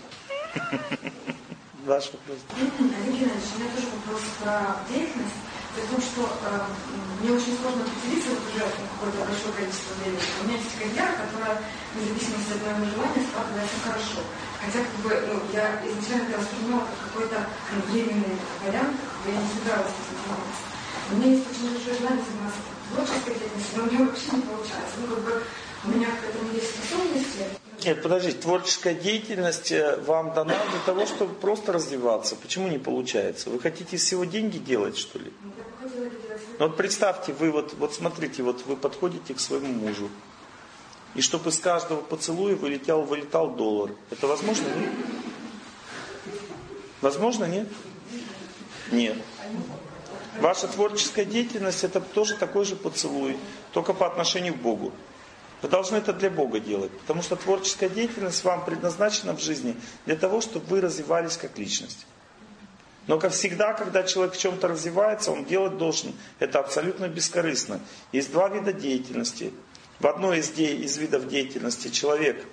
Ваш вопрос. Олег Геннадьевич, у меня тоже вопрос про деятельность. При том, что э, мне очень сложно определиться вот уже какое-то большое количество времени. У меня есть карьера, которая, вне зависимости от моего желания, складывается хорошо. Хотя, как бы, ну, я изначально это воспринимала как какой-то ну, временный вариант, как бы я не собиралась этим заниматься. У меня есть очень большое желание заниматься творческой деятельностью, но у меня вообще не получается. Ну, как бы, у меня к этому есть способности. Нет, подождите, творческая деятельность вам дана для того, чтобы просто развиваться. Почему не получается? Вы хотите из всего деньги делать, что ли? Ну, вот представьте, вы вот, вот смотрите, вот вы подходите к своему мужу. И чтобы из каждого поцелуя вылетел, вылетал доллар. Это возможно, нет? Возможно, нет? Нет. Ваша творческая деятельность — это тоже такой же поцелуй, только по отношению к Богу. Вы должны это для Бога делать, потому что творческая деятельность вам предназначена в жизни для того, чтобы вы развивались как личность. Но, как всегда, когда человек в чем-то развивается, он делать должен это абсолютно бескорыстно. Есть два вида деятельности. В одной из, де- из видов деятельности человек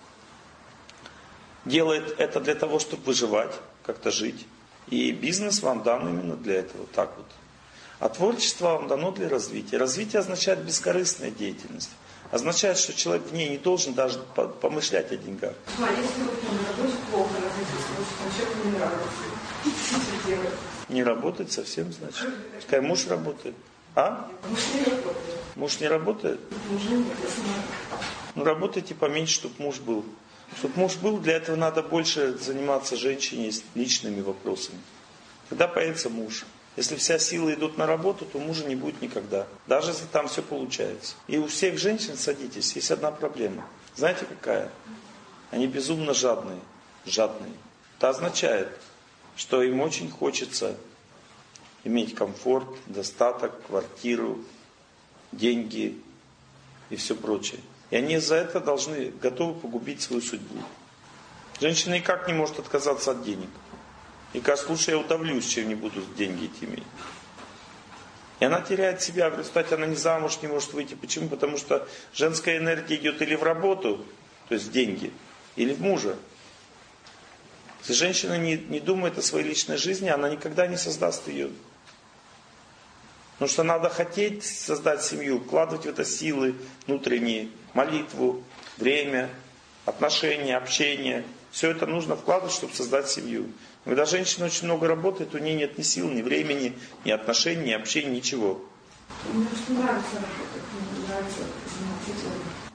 делает это для того, чтобы выживать, как-то жить. И бизнес вам дан именно для этого, так вот. А творчество вам дано для развития. Развитие означает бескорыстная деятельность. Означает, что человек в ней не должен даже помышлять о деньгах. А если вот на работе плохо, на человеку не нравится, что делать? Не работает совсем, значит. Пускай муж работает. А? Муж не работает. Муж не работает? Мужа нет, я сама. Ну, работайте поменьше, чтобы муж был. Чтобы муж был, для этого надо больше заниматься женщине с личными вопросами. Тогда появится муж. Если вся сила идут на работу, то мужа не будет никогда. Даже если там все получается. И у всех женщин, садитесь, есть одна проблема. Знаете какая? Они безумно жадные. Жадные. Это означает, что им очень хочется иметь комфорт, достаток, квартиру, деньги и все прочее. И они за это должны, готовы погубить свою судьбу. Женщина никак не может отказаться от денег. И кажется, лучше я удавлюсь, чем не буду деньги эти иметь. И она теряет себя. В результате она не замуж не может выйти. Почему? Потому что женская энергия идет или в работу, то есть в деньги, или в мужа. Если женщина не, не думает о своей личной жизни, она никогда не создаст ее. Потому что надо хотеть создать семью, вкладывать в это силы внутренние, молитву, время, отношения, общение. Все это нужно вкладывать, чтобы создать семью. Когда женщина очень много работает, у нее нет ни сил, ни времени, ни отношений, ни общения, ничего. Мне просто нравится работать, мне нравится заниматься делом.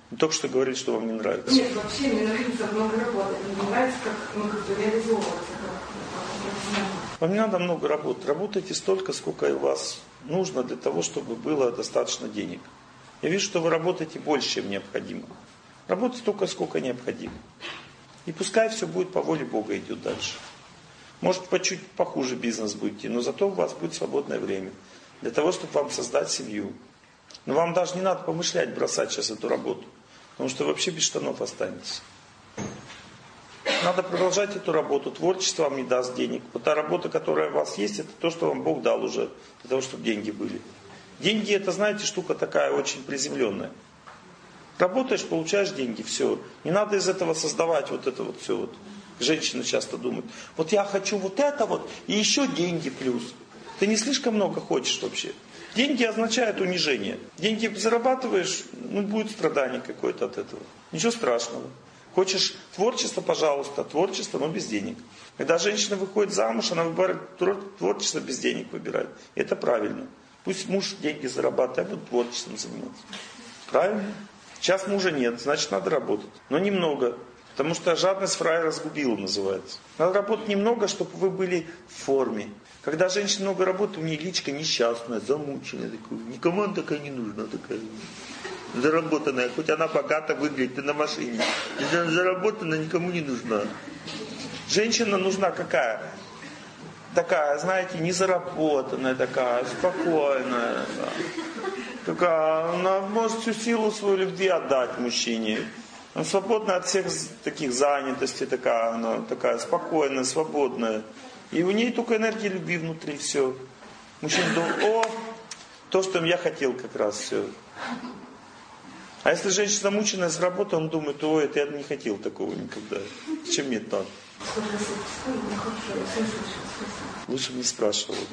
Не только что говорили, что вам не нравится. Нет, вообще мне нравится много работать. Мне нравится, как, ну, как бы реализовываться. Как, вам не надо много работать. Работайте столько, сколько у вас нужно для того, чтобы было достаточно денег. Я вижу, что вы работаете больше, чем необходимо. Работайте столько, сколько необходимо. И пускай все будет по воле Бога идет дальше. Может, по чуть похуже бизнес будете, но зато у вас будет свободное время. Для того, чтобы вам создать семью. Но вам даже не надо помышлять бросать сейчас эту работу. Потому что вообще без штанов останетесь. Надо продолжать эту работу. Творчество вам не даст денег. Вот та работа, которая у вас есть, это то, что вам Бог дал уже. Для того, чтобы деньги были. Деньги, это, знаете, штука такая очень приземленная. Работаешь, получаешь деньги, все. Не надо из этого создавать вот это вот все. Вот. Женщины часто думают, вот я хочу вот это вот, и еще деньги плюс. Ты не слишком много хочешь вообще. Деньги означают унижение. Деньги зарабатываешь, ну будет страдание какое-то от этого. Ничего страшного. Хочешь творчество, пожалуйста, творчество, но без денег. Когда женщина выходит замуж, она выбирает творчество, без денег выбирает. Это правильно. Пусть муж деньги зарабатывает, а будет творчеством заниматься. Правильно? Сейчас мужа нет, значит надо работать. Но немного. Потому что жадность фраера разгубила, называется. Надо работать немного, чтобы вы были в форме. Когда женщина много работает, у нее личка несчастная, замученная. Такая. Никому она такая не нужна, такая заработанная. Хоть она богато выглядит и на машине. Если она заработанная, никому не нужна. Женщина нужна какая? Такая, знаете, незаработанная, такая, спокойная. Такая, она может всю силу свою любви отдать мужчине. Она свободна от всех таких занятостей, такая, она такая спокойная, свободная. И у нее только энергия любви внутри, все. Мужчина думает, о, то, что я хотел как раз, все. А если женщина замученная с работы, он думает, ой, это я не хотел такого никогда. Чем мне так? Лучше бы не спрашивал, да?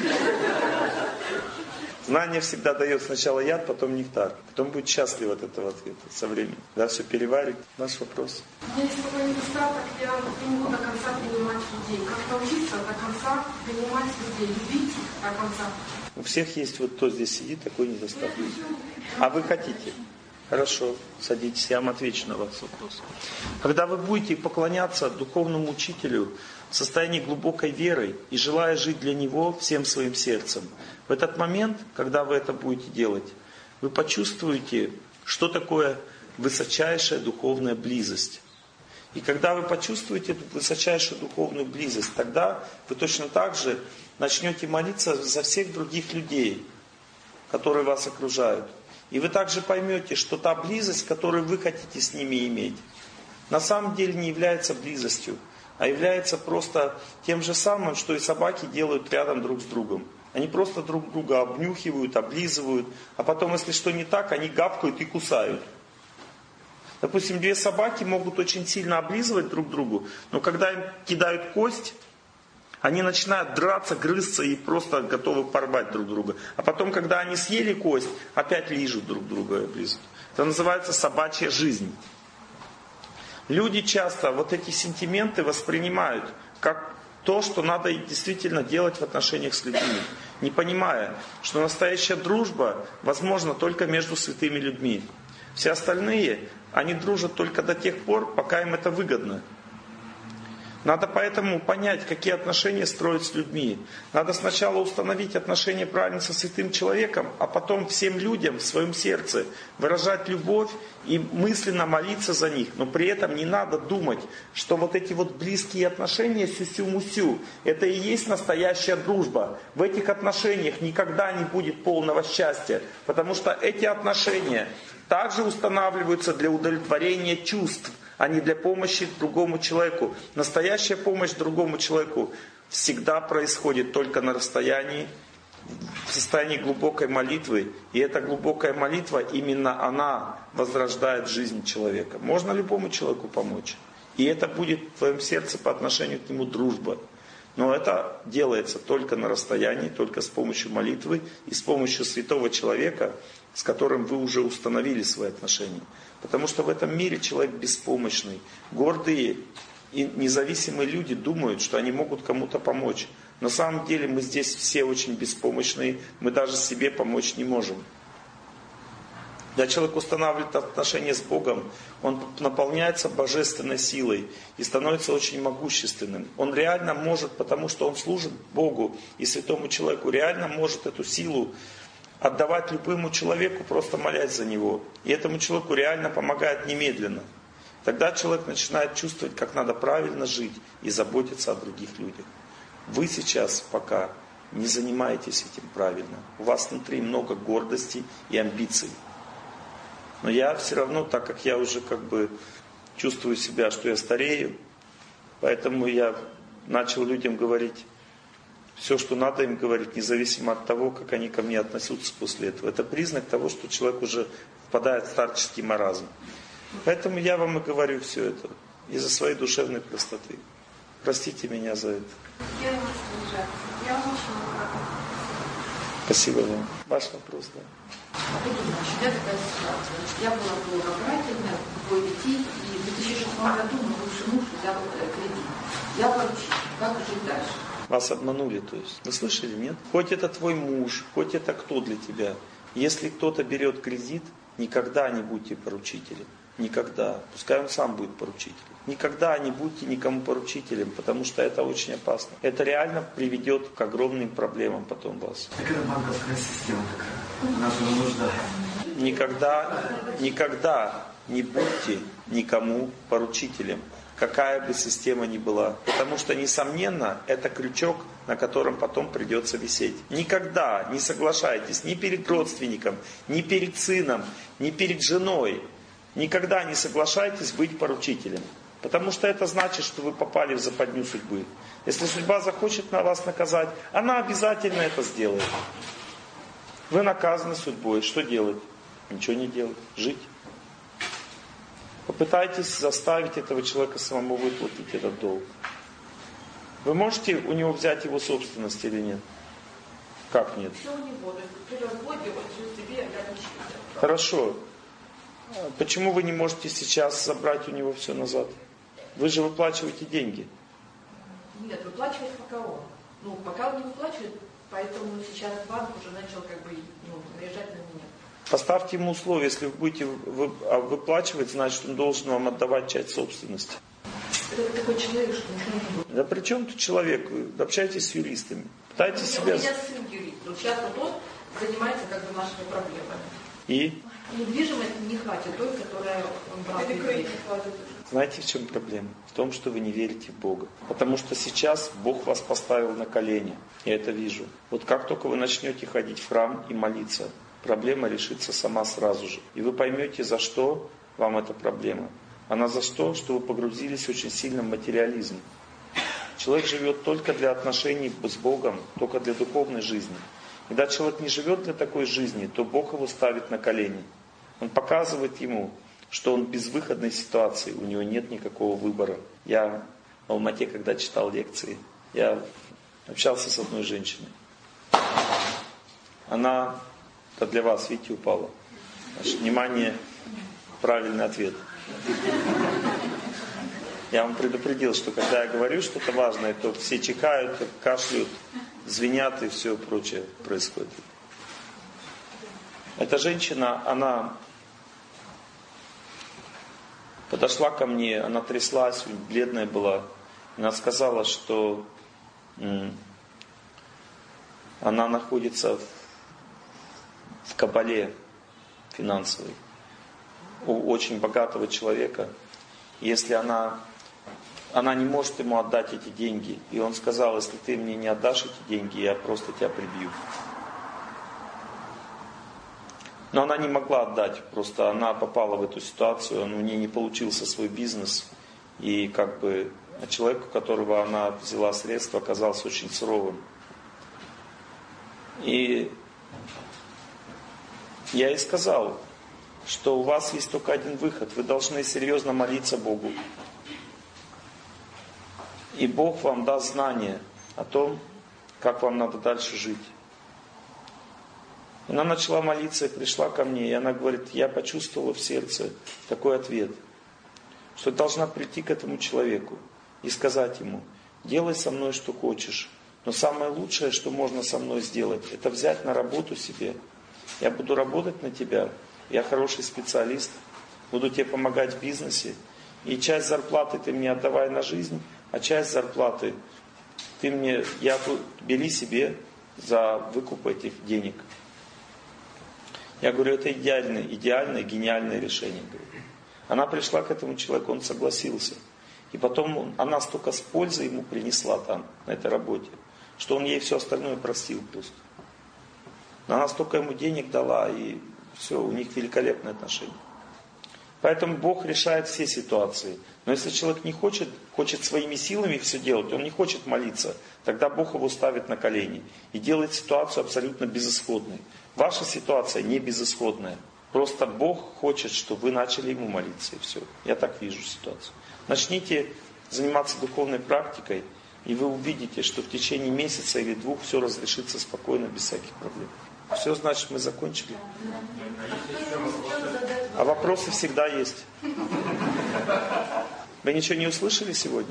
Знание всегда дает сначала яд, потом нектар. Потом будет счастлив от этого ответа со временем. Да, все переварит. Ваш вопрос. У меня есть такой недостаток, я не могу до конца принимать людей. Как научиться до конца принимать людей, любить до конца? У всех есть, вот кто здесь сидит, такой недостаток. А вы хотите? Хорошо, садитесь, я вам отвечу на ваш вопрос. Когда вы будете поклоняться духовному учителю в состоянии глубокой веры и желая жить для него всем своим сердцем, в этот момент, когда вы это будете делать, вы почувствуете, что такое высочайшая духовная близость. И когда вы почувствуете эту высочайшую духовную близость, тогда вы точно так же начнете молиться за всех других людей, которые вас окружают. И вы также поймете, что та близость, которую вы хотите с ними иметь, на самом деле не является близостью, а является просто тем же самым, что и собаки делают рядом друг с другом. Они просто друг друга обнюхивают, облизывают, а потом, если что не так, они гавкают и кусают. Допустим, две собаки могут очень сильно облизывать друг другу, но когда им кидают кость, они начинают драться, грызться и просто готовы порвать друг друга. А потом, когда они съели кость, опять лижут друг друга и облизывают. Это называется собачья жизнь. Люди часто вот эти сентименты воспринимают как то, что надо действительно делать в отношениях с людьми, не понимая, что настоящая дружба возможна только между святыми людьми. Все остальные, они дружат только до тех пор, пока им это выгодно. Надо поэтому понять, какие отношения строить с людьми. Надо сначала установить отношения правильно со святым человеком, а потом всем людям в своем сердце выражать любовь и мысленно молиться за них. Но при этом не надо думать, что вот эти вот близкие отношения сюсю-мусю, это и есть настоящая дружба. В этих отношениях никогда не будет полного счастья, потому что эти отношения также устанавливаются для удовлетворения чувств, а не для помощи другому человеку. Настоящая помощь другому человеку всегда происходит только на расстоянии, в состоянии глубокой молитвы. И эта глубокая молитва, именно она возрождает жизнь человека. Можно любому человеку помочь. И это будет в твоем сердце по отношению к нему дружба. Но это делается только на расстоянии, только с помощью молитвы и с помощью святого человека, с которым вы уже установили свои отношения. Потому что в этом мире человек беспомощный. Гордые и независимые люди думают, что они могут кому-то помочь. На самом деле мы здесь все очень беспомощные, мы даже себе помочь не можем. Когда человек устанавливает отношения с Богом, он наполняется божественной силой и становится очень могущественным. Он реально может, потому что он служит Богу и святому человеку, реально может эту силу отдавать любому человеку, просто молясь за него. И этому человеку реально помогает немедленно. Тогда человек начинает чувствовать, как надо правильно жить и заботиться о других людях. Вы сейчас пока не занимаетесь этим правильно. У вас внутри много гордости и амбиций. Но я все равно, так как я уже как бы чувствую себя, что я старею, поэтому я начал людям говорить все, что надо им говорить, независимо от того, как они ко мне относятся после этого. Это признак того, что человек уже впадает в старческий маразм. Поэтому я вам и говорю все это из-за своей душевной простоты. Простите меня за это. Я вас слушаю. Я вам очень рада. Спасибо вам. Ваш вопрос, да. Смотрите, значит, у меня такая ситуация. Значит, я была благобрательная, двое детей, и в две тысячи шестом году мой бывший муж взял кредит. Я поручила. Как жить дальше? Вас обманули, то есть. Вы слышали, нет? Хоть это твой муж, хоть это кто для тебя. Если кто-то берет кредит, никогда не будьте поручителем. Никогда. Пускай он сам будет поручителем. Никогда не будьте никому поручителем, потому что это очень опасно. Это реально приведет к огромным проблемам потом вас. Так это банковская система такая. Она же нужна. Никогда, никогда не будьте никому поручителем. Какая бы система ни была. Потому что, несомненно, это крючок, на котором потом придется висеть. Никогда не соглашайтесь ни перед родственником, ни перед сыном, ни перед женой. Никогда не соглашайтесь быть поручителем. Потому что это значит, что вы попали в западню судьбы. Если судьба захочет на вас наказать, она обязательно это сделает. Вы наказаны судьбой. Что делать? Ничего не делать. Жить. Попытайтесь заставить этого человека самому выплатить этот долг. Вы можете у него взять его собственность или нет? Как нет? Все у него. При разводе он жил себе, а я ничего. Хорошо. Почему вы не можете сейчас забрать у него все назад? Вы же выплачиваете деньги. Нет, выплачивает пока он. Ну, пока он не выплачивает, поэтому сейчас банк уже начал как бы ну, наезжать на меня. Поставьте ему условия, если вы будете выплачивать, значит он должен вам отдавать часть собственности. Это такой человек, что ничего не будет. Да при чем тут человек? Вы общайтесь с юристами. Пытайтесь У себя... меня сын юрист. Вот сейчас вот он занимается как бы нашими проблемами. И? Недвижимость не хватит той, которая он брал. Это кредит хватит. Знаете, в чем проблема? В том, что вы не верите в Бога. Потому что сейчас Бог вас поставил на колени. Я это вижу. Вот как только вы начнете ходить в храм и молиться, проблема решится сама сразу же. И вы поймете, за что вам эта проблема. Она за что? Что вы погрузились очень сильно в материализм. Человек живет только для отношений с Богом, только для духовной жизни. Когда человек не живет для такой жизни, то Бог его ставит на колени. Он показывает ему, что он в безвыходной ситуации, у него нет никакого выбора. Я в Алмате, когда читал лекции, я общался с одной женщиной. Она, это для вас, видите, упала. Значит, внимание, правильный ответ. Я вам предупредил, что когда я говорю что-то важное, то все чихают, кашляют, звенят и все прочее происходит. Эта женщина, она подошла ко мне, она тряслась, бледная была. Она сказала, что м, она находится в, в кабале финансовой у очень богатого человека. Если она, она не может ему отдать эти деньги, и он сказал, если ты мне не отдашь эти деньги, я просто тебя прибью. Но она не могла отдать, просто она попала в эту ситуацию, у нее не получился свой бизнес, и как бы человек, у которого она взяла средства, оказался очень суровым. И я ей сказал, что у вас есть только один выход, вы должны серьезно молиться Богу. И Бог вам даст знание о том, как вам надо дальше жить. Она начала молиться и пришла ко мне, и она говорит, я почувствовала в сердце такой ответ, что должна прийти к этому человеку и сказать ему, делай со мной что хочешь, но самое лучшее, что можно со мной сделать, это взять на работу себе. Я буду работать на тебя, я хороший специалист, буду тебе помогать в бизнесе, и часть зарплаты ты мне отдавай на жизнь, а часть зарплаты ты мне, я, бери себе за выкуп этих денег. Я говорю, это идеальное, идеальное, гениальное решение. Она пришла к этому человеку, он согласился. И потом он, она столько с пользой ему принесла там, на этой работе, что он ей все остальное простил просто. Она столько ему денег дала, и все, у них великолепные отношения. Поэтому Бог решает все ситуации. Но если человек не хочет, хочет своими силами все делать, он не хочет молиться, тогда Бог его ставит на колени и делает ситуацию абсолютно безысходной. Ваша ситуация не безысходная. Просто Бог хочет, чтобы вы начали Ему молиться, и все. Я так вижу ситуацию. Начните заниматься духовной практикой, и вы увидите, что в течение месяца или двух все разрешится спокойно, без всяких проблем. Все, значит, мы закончили. А вопросы всегда есть. Вы ничего не услышали сегодня?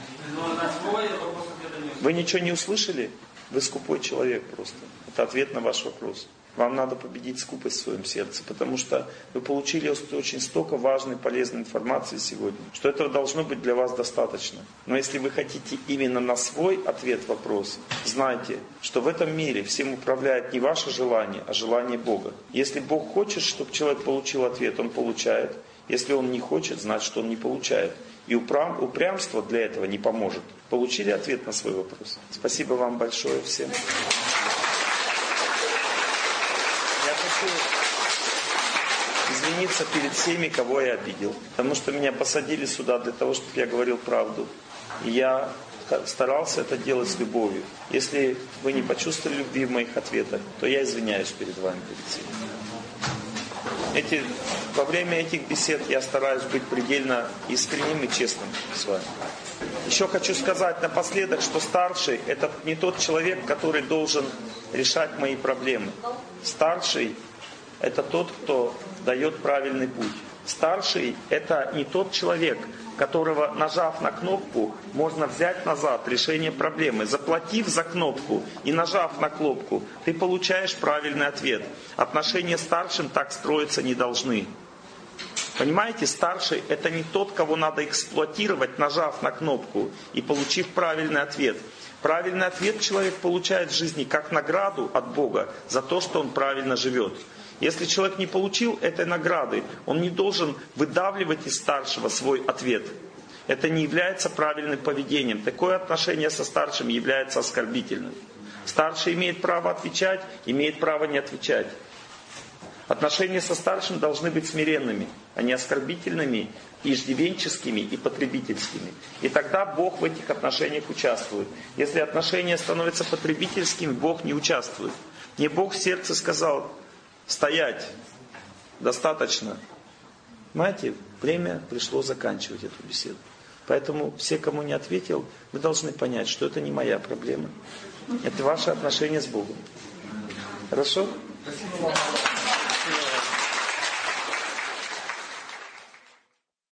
Вы ничего не услышали? Вы скупой человек просто. Это ответ на ваш вопрос. Вам надо победить скупость в своем сердце, потому что вы получили очень столько важной, полезной информации сегодня, что этого должно быть для вас достаточно. Но если вы хотите именно на свой ответ вопрос, знайте, что в этом мире всем управляет не ваше желание, а желание Бога. Если Бог хочет, чтобы человек получил ответ, он получает. Если он не хочет, значит, что он не получает. И упрям, упрямство для этого не поможет. Получили ответ на свой вопрос? Спасибо вам большое всем. Извиниться перед всеми, кого я обидел. Потому что меня посадили сюда для того, чтобы я говорил правду. И я старался это делать с любовью. Если вы не почувствовали любви в моих ответах, то я извиняюсь перед вами, перед всеми. Эти, во время этих бесед я стараюсь быть предельно искренним и честным с вами. Еще хочу сказать напоследок, что старший – это не тот человек, который должен решать мои проблемы. Старший – это тот, кто дает правильный путь. Старший – это не тот человек, которого, нажав на кнопку, можно взять назад решение проблемы. Заплатив за кнопку и нажав на кнопку, ты получаешь правильный ответ. Отношения с старшим так строиться не должны. Понимаете, старший – это не тот, кого надо эксплуатировать, нажав на кнопку и получив правильный ответ. Правильный ответ человек получает в жизни как награду от Бога за то, что он правильно живет. Если человек не получил этой награды, он не должен выдавливать из старшего свой ответ. Это не является правильным поведением. Такое отношение со старшим является оскорбительным. Старший имеет право отвечать, имеет право не отвечать. Отношения со старшим должны быть смиренными, а не оскорбительными, иждивенческими и потребительскими. И тогда Бог в этих отношениях участвует. Если отношения становятся потребительскими, Бог не участвует. Мне Бог в сердце сказал: стоять, достаточно. Понимаете, время пришло заканчивать эту беседу. Поэтому все, кому не ответил, вы должны понять, что это не моя проблема. Это ваши отношения с Богом. Хорошо? Спасибо вам.